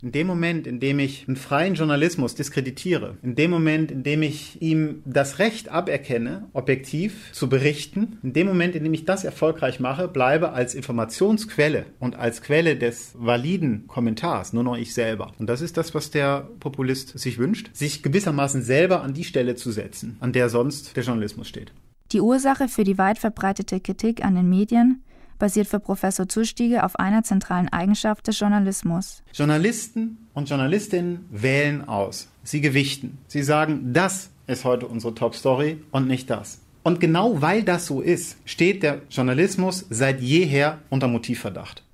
In dem Moment, in dem ich einen freien Journalismus diskreditiere, in dem Moment, in dem ich ihm das Recht aberkenne, objektiv zu berichten, in dem Moment, in dem ich das erfolgreich mache, bleibe als Informationsquelle und als Quelle des validen Kommentars nur noch ich selber. Und das ist das, was der Populist sich wünscht, sich gewissermaßen selber an die Stelle zu setzen, an der sonst der Journalismus steht. Die Ursache für die weit verbreitete Kritik an den Medien basiert für Professor Zustiege auf einer zentralen Eigenschaft des Journalismus. Journalisten und Journalistinnen wählen aus. Sie gewichten. Sie sagen, das ist heute unsere Top-Story und nicht das. Und genau weil das so ist, steht der Journalismus seit jeher unter Motivverdacht.